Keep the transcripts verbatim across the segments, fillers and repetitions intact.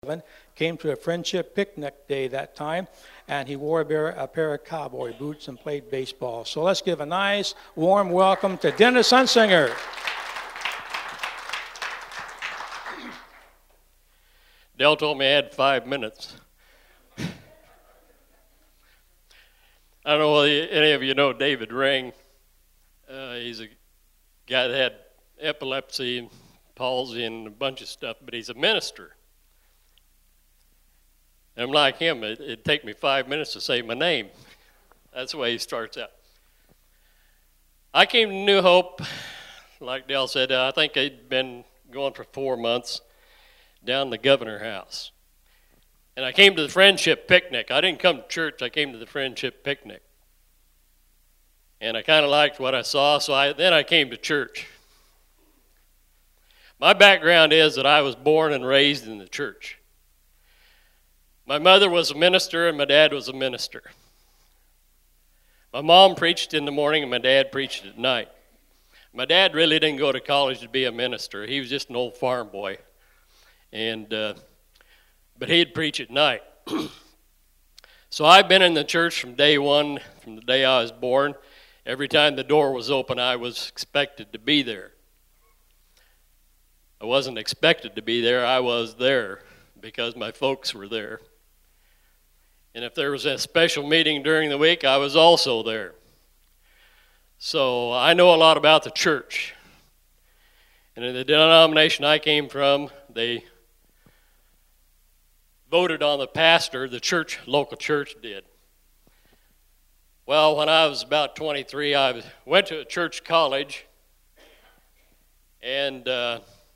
came to a friendship picnic day that time, and he wore a pair, a pair of cowboy boots and played baseball. So let's give a nice, warm welcome to Dennis Hunsinger. Dell told me I had five minutes. I don't know whether any of you know David Ring. Uh, he's a guy that had epilepsy, palsy, and a bunch of stuff, but he's a minister. And I'm like him. It, it'd take me five minutes to say my name. That's the way he starts out. I came to New Hope, like Dell said, I think I'd been going for four months down the Governor House. And I came to the friendship picnic. I didn't come to church. I came to the friendship picnic. And I kind of liked what I saw, so I, then I came to church. My background is that I was born and raised in the church. My mother was a minister and my dad was a minister. My mom preached in the morning and my dad preached at night. My dad really didn't go to college to be a minister. He was just an old farm boy. And uh, but he'd preach at night. So I've been in the church from day one, from the day I was born. Every time the door was open, I was expected to be there. I wasn't expected to be there. I was there because my folks were there. And if there was a special meeting during the week, I was also there. So I know a lot about the church. And in the denomination I came from, they voted on the pastor, the church, local church did. Well, when I was about twenty-three, I went to a church college, and uh,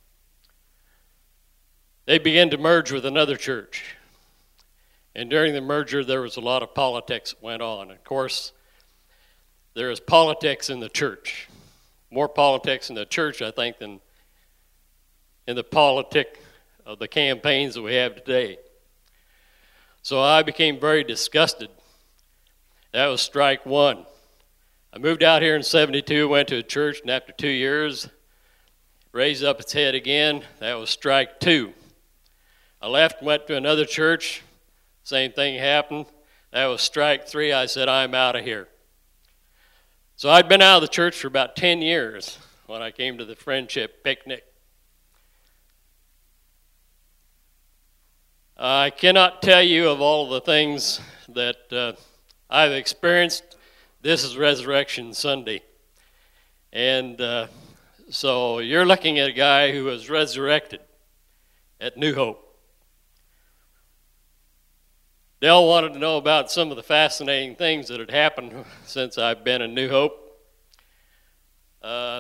they began to merge with another church. And during the merger, there was a lot of politics that went on. Of course, there is politics in the church. More politics in the church, I think, than in the politic of the campaigns that we have today. So I became very disgusted. That was strike one. I moved out here in seventy-two, went to a church, and after two years, raised up its head again. That was strike two. I left and went to another church. Same thing happened. That was strike three. I said, I'm out of here. So I'd been out of the church for about ten years when I came to the friendship picnic. I cannot tell you of all the things that uh, I've experienced. This is Resurrection Sunday. And uh, so you're looking at a guy who was resurrected at New Hope. Dell wanted to know about some of the fascinating things that had happened since I've been in New Hope. Uh,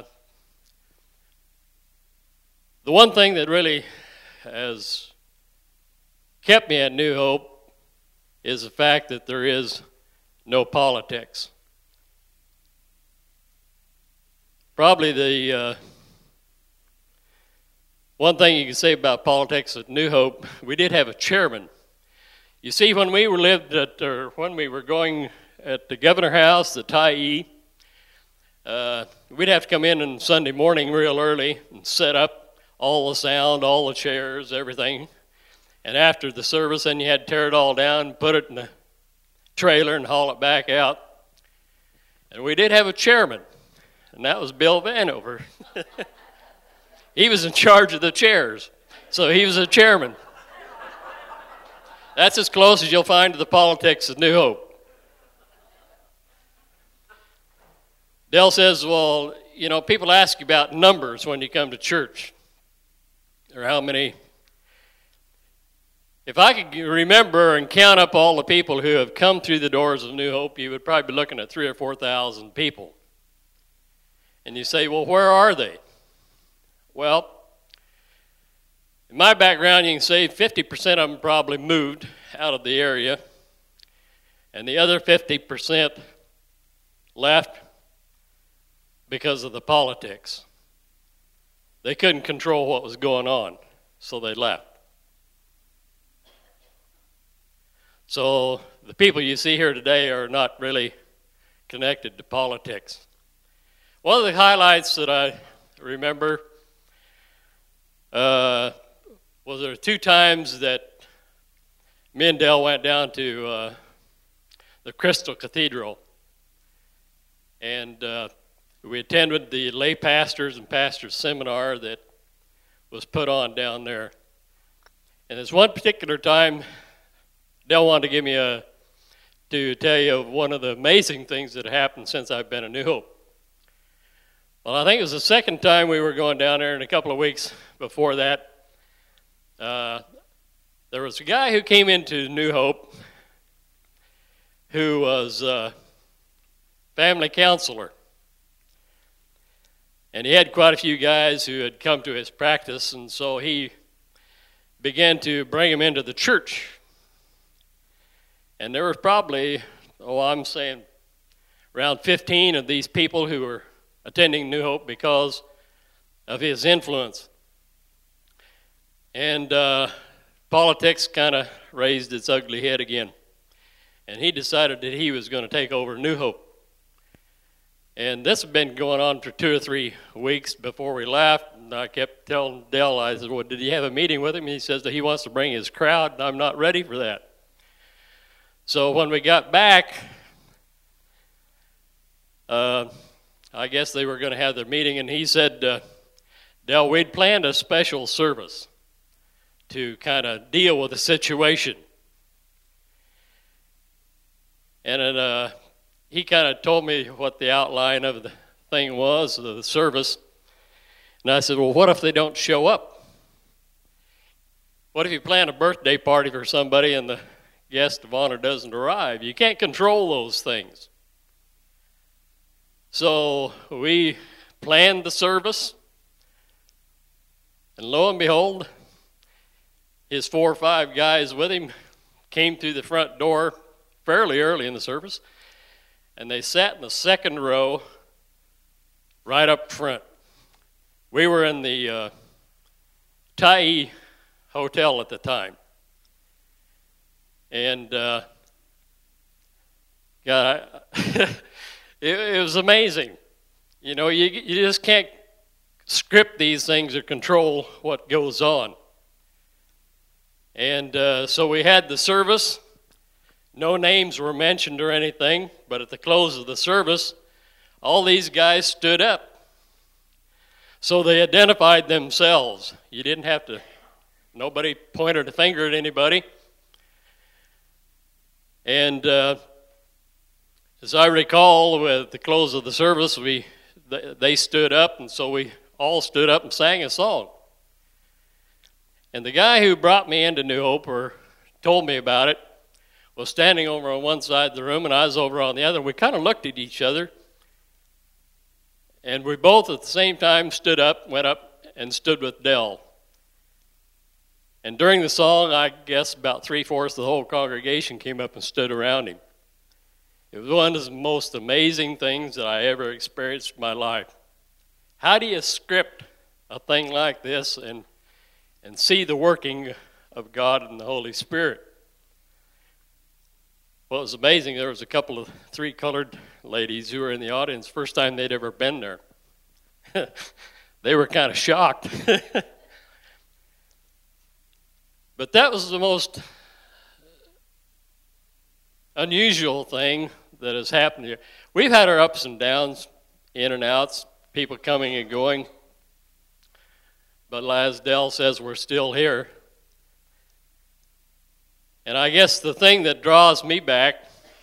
the one thing that really has kept me at New Hope is the fact that there is no politics. Probably the uh, one thing you can say about politics at New Hope, we did have a chairman. You see, when we were lived at, or when we were going at the Governor House, the Tyee, uh, we'd have to come in on Sunday morning real early and set up all the sound, all the chairs, everything. And after the service, then you had to tear it all down, put it in the trailer and haul it back out. And we did have a chairman, and that was Bill Vanover. He was in charge of the chairs, so he was a chairman. That's as close as you'll find to the politics of New Hope. Dell says, well, you know, people ask you about numbers when you come to church, or how many. If I could remember and count up all the people who have come through the doors of New Hope, you would probably be looking at three or four thousand people. And you say, well, where are they? Well, in my background, you can say fifty percent of them probably moved out of the area, and the other fifty percent left because of the politics. They couldn't control what was going on, so they left. So the people you see here today are not really connected to politics. One of the highlights that I remember uh, was there two times that me and Dell went down to uh, the Crystal Cathedral, and uh, we attended the lay pastors and pastors seminar that was put on down there. And there's one particular time, Dell wanted to give me a, to tell you of one of the amazing things that happened since I've been at New Hope. Well, I think it was the second time we were going down there, and a couple of weeks before that, uh, there was a guy who came into New Hope who was a family counselor. And he had quite a few guys who had come to his practice, and so he began to bring them into the church. And there was probably, oh, I'm saying around fifteen of these people who were attending New Hope because of his influence. And uh, politics kind of raised its ugly head again. And he decided that he was going to take over New Hope. And this had been going on for two or three weeks before we left. And I kept telling Dell, I said, well, did he have a meeting with him? And he says that he wants to bring his crowd, and I'm not ready for that. So when we got back, uh, I guess they were going to have their meeting, and he said, uh, Dell, we'd planned a special service to kind of deal with the situation. And it, uh, he kind of told me what the outline of the thing was, of the service. And I said, well, what if they don't show up? What if you plan a birthday party for somebody and the guest of honor doesn't arrive? You can't control those things. So we planned the service, and lo and behold, his four or five guys with him came through the front door fairly early in the service, and they sat in the second row right up front. We were in the uh, Tai Hotel at the time. And uh, God, I, it, it was amazing. You know, you, you just can't script these things or control what goes on. And uh, so we had the service. No names were mentioned or anything, but at the close of the service, all these guys stood up. So they identified themselves. You didn't have to, nobody pointed a finger at anybody. And uh, as I recall, with the close of the service, we they stood up, and so we all stood up and sang a song. And the guy who brought me into New Hope, or told me about it, was standing over on one side of the room, and I was over on the other. We kind of looked at each other, and we both at the same time stood up, went up, and stood with Dell. And during the song, I guess about three-fourths of the whole congregation came up and stood around him. It was one of the most amazing things that I ever experienced in my life. How do you script a thing like this and, and see the working of God and the Holy Spirit? Well, it was amazing. There was a couple of three colored ladies who were in the audience, first time they'd ever been there. They were kind of shocked. But that was the most unusual thing that has happened here. We've had our ups and downs, in and outs, people coming and going. But as Dell says, we're still here. And I guess the thing that draws me back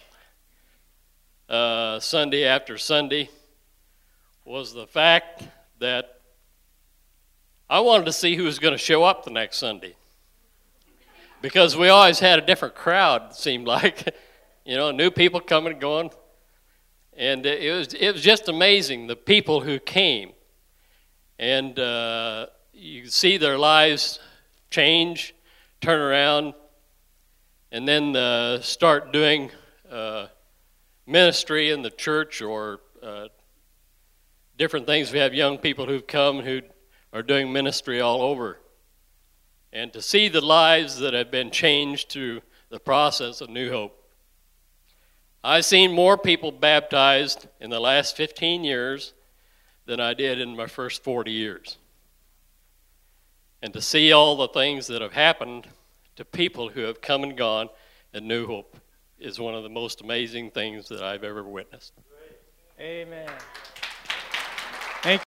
uh, Sunday after Sunday was the fact that I wanted to see who was going to show up the next Sunday. Because we always had a different crowd, it seemed like. You know, new people coming and going. And it was, it was just amazing, the people who came. And uh, you see their lives change, turn around, and then uh, start doing uh, ministry in the church or uh, different things. We have young people who've come who are doing ministry all over. And to see the lives that have been changed through the process of New Hope. I've seen more people baptized in the last fifteen years than I did in my first forty years. And to see all the things that have happened, to to people who have come and gone, and New Hope is one of the most amazing things that I've ever witnessed. Amen.